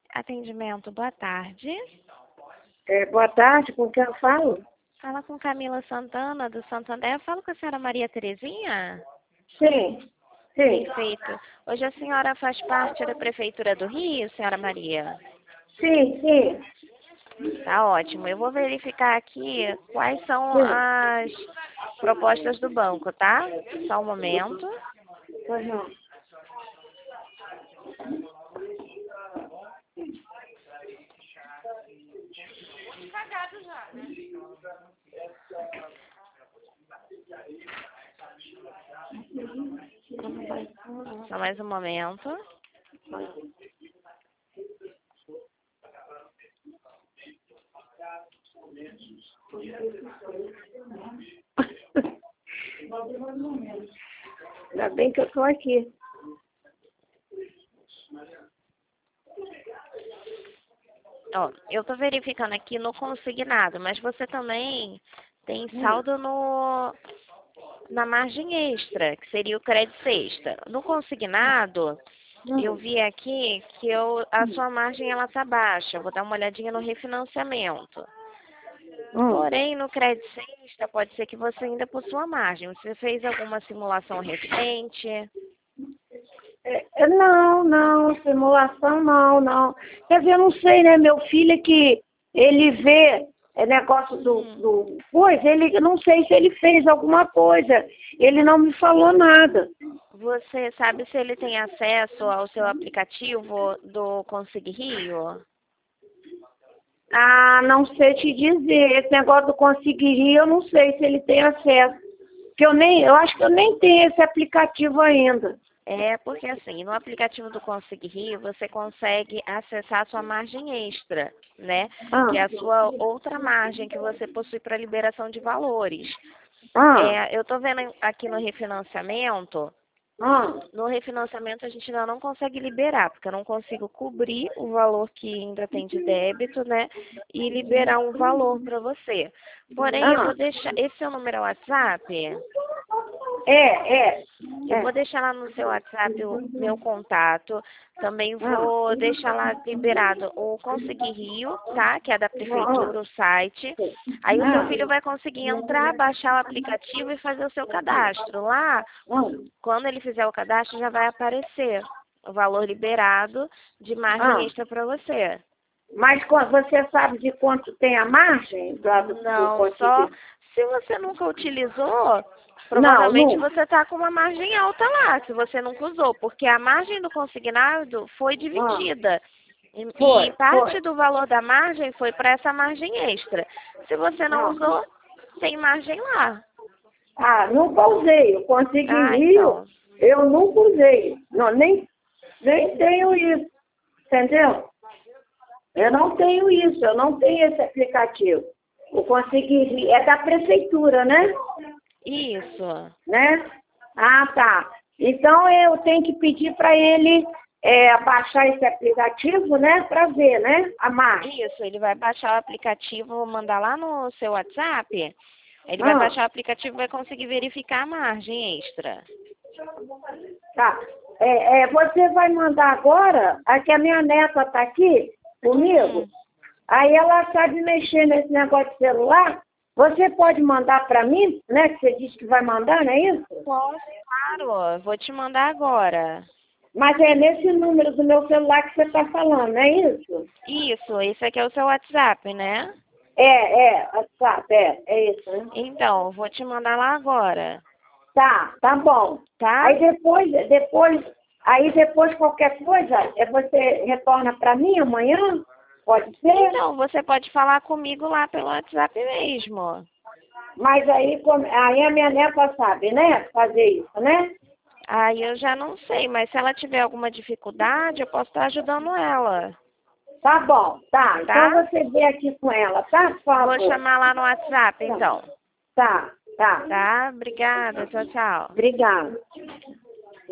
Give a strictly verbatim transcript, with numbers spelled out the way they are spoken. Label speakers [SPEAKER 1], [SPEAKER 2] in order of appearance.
[SPEAKER 1] Atendimento, boa tarde.
[SPEAKER 2] É, boa tarde, com quem eu falo?
[SPEAKER 1] Fala com Camila Santana, do Santander. Eu falo com a senhora Maria Terezinha?
[SPEAKER 2] Sim, sim,
[SPEAKER 1] Perfeito. Hoje a senhora faz parte da Prefeitura do Rio, senhora Maria?
[SPEAKER 2] sim, sim,
[SPEAKER 1] Tá ótimo. Eu vou verificar aqui quais são
[SPEAKER 2] sim.
[SPEAKER 1] as propostas do banco, tá? Só um momento.
[SPEAKER 2] Pois não.
[SPEAKER 1] Só mais um momento.
[SPEAKER 2] Ainda bem que eu estou aqui.
[SPEAKER 1] Ó, eu tô verificando aqui no consignado, mas você também tem saldo no na margem extra, que seria o crédito extra. No consignado, eu vi aqui que eu, a sua margem ela tá baixa. Eu vou dar uma olhadinha no refinanciamento.
[SPEAKER 2] Hum.
[SPEAKER 1] Porém, no crédito extra, pode ser que você ainda possua margem. Você fez alguma simulação recente?
[SPEAKER 2] É, é, não, não, simulação não, não. Quer dizer, eu não sei, né? Meu filho é que ele vê é, negócio do,
[SPEAKER 1] Hum.
[SPEAKER 2] do coisa, ele eu não sei se ele fez alguma coisa. Ele não me falou nada.
[SPEAKER 1] Você sabe se ele tem acesso ao seu aplicativo do Consig Rio?
[SPEAKER 2] Ah, não sei te dizer. Esse negócio do conseguiria, eu não sei se ele tem acesso. Que eu nem, eu acho que eu nem tenho esse aplicativo ainda.
[SPEAKER 1] É, porque assim, no aplicativo do Consig Rio, você consegue acessar a sua margem extra, né?
[SPEAKER 2] Ah,
[SPEAKER 1] Que é a sua outra margem que você possui para liberação de valores.
[SPEAKER 2] ah,
[SPEAKER 1] É, eu estou vendo aqui no refinanciamento,
[SPEAKER 2] ah.
[SPEAKER 1] no refinanciamento a gente ainda não consegue liberar, porque eu não consigo cobrir o valor que ainda tem de débito, né? E liberar um valor para você. Porém, eu vou
[SPEAKER 2] Ah,
[SPEAKER 1] deixar. Esse seu número é o WhatsApp?
[SPEAKER 2] é, é,
[SPEAKER 1] Eu
[SPEAKER 2] é.
[SPEAKER 1] vou deixar lá no seu WhatsApp o meu contato. Também
[SPEAKER 2] Ah,
[SPEAKER 1] vou deixar lá liberado o Consegui Rio, tá? Que é da
[SPEAKER 2] ah,
[SPEAKER 1] prefeitura, o site. Aí o seu
[SPEAKER 2] ah,
[SPEAKER 1] filho vai conseguir entrar, baixar o aplicativo e fazer o seu cadastro. Lá,
[SPEAKER 2] ah,
[SPEAKER 1] quando ele fizer o cadastro, já vai aparecer o valor liberado de margem
[SPEAKER 2] ah.
[SPEAKER 1] extra para você.
[SPEAKER 2] Mas co- você sabe de quanto tem a margem do, do, do
[SPEAKER 1] Não, só
[SPEAKER 2] conseguir?
[SPEAKER 1] se você nunca utilizou,
[SPEAKER 2] Não,
[SPEAKER 1] provavelmente
[SPEAKER 2] não.
[SPEAKER 1] você está com uma margem alta lá, se você nunca usou, porque a margem do consignado foi
[SPEAKER 2] Ah,
[SPEAKER 1] dividida. E, e
[SPEAKER 2] foi, foi.
[SPEAKER 1] parte do valor da margem foi para essa margem extra. Se você não
[SPEAKER 2] Ah,
[SPEAKER 1] usou, tem margem lá.
[SPEAKER 2] ah, nunca usei. O Consegui
[SPEAKER 1] Ah,
[SPEAKER 2] Rio,
[SPEAKER 1] então.
[SPEAKER 2] eu nunca usei. Não, nem, nem tenho isso. Entendeu? Eu não tenho isso, eu não tenho esse aplicativo. O Consegui Rio é da prefeitura, né?
[SPEAKER 1] Isso.
[SPEAKER 2] Né? Ah, tá. Então eu tenho que pedir para ele é, baixar esse aplicativo, né? Para ver, né? A margem.
[SPEAKER 1] Isso, ele vai baixar o aplicativo, vou mandar lá no seu WhatsApp. Ele vai
[SPEAKER 2] Ah,
[SPEAKER 1] baixar o aplicativo e vai conseguir verificar a margem extra.
[SPEAKER 2] tá. É, é, você vai mandar agora, aqui a minha neta está aqui comigo,
[SPEAKER 1] Hum.
[SPEAKER 2] aí ela sabe mexer nesse negócio de celular. Você pode mandar para mim, né? Que você disse que vai mandar, não é isso?
[SPEAKER 1] Posso, claro. Vou te mandar agora.
[SPEAKER 2] Mas é nesse número do meu celular que você está falando, não é isso?
[SPEAKER 1] Isso, esse aqui é o seu WhatsApp, né?
[SPEAKER 2] É, é, WhatsApp, é, é isso, né?
[SPEAKER 1] Então, vou te mandar lá agora,
[SPEAKER 2] Tá, tá bom.
[SPEAKER 1] tá?
[SPEAKER 2] Aí depois, depois, aí depois qualquer coisa, é você retorna para mim amanhã? Pode ser?
[SPEAKER 1] Então, você pode falar comigo lá pelo WhatsApp mesmo.
[SPEAKER 2] Mas aí, como- aí a minha neta sabe, né? Fazer isso, né?
[SPEAKER 1] Aí eu já não sei, mas se ela tiver alguma dificuldade, eu posso estar ajudando ela,
[SPEAKER 2] Tá bom, tá. Então
[SPEAKER 1] tá?
[SPEAKER 2] você vê aqui com ela, tá? Por
[SPEAKER 1] Vou
[SPEAKER 2] favor.
[SPEAKER 1] chamar lá no WhatsApp, então.
[SPEAKER 2] Tá, tá.
[SPEAKER 1] Tá? Obrigada. Tchau, tchau.
[SPEAKER 2] Obrigada.